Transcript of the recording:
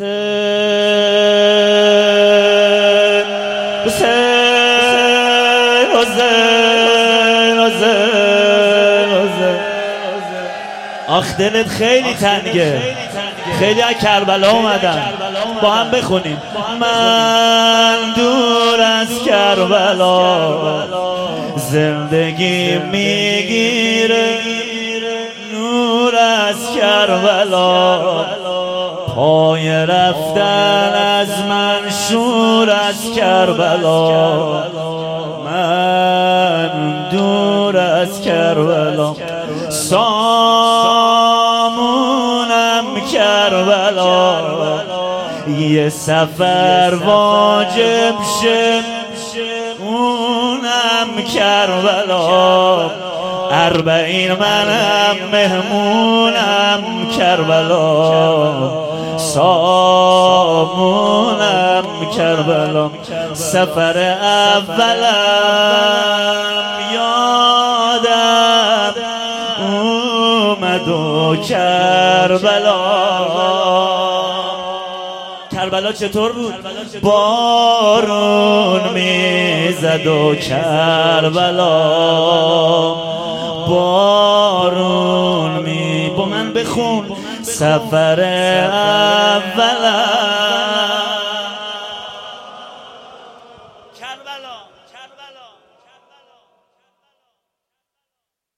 حسین حسین حسین حسین آخ دلت خیلی تنگه، خیلی از کربلا اومدن، با هم بخونیم. من دور از کربلا زندگی میگیره، نور از کربلا پای رفتن از من شور از کربلا. من دور از کربلا سامونم کربلا، یه سفر واجب شه اونم کربلا، 40 منم مهمونم کربلا، سامونم کربلا. سفر اولم یادم اومد و کربلا چطور بود؟ بارون میزد و کربلا بارون با من بخون. سفر اولم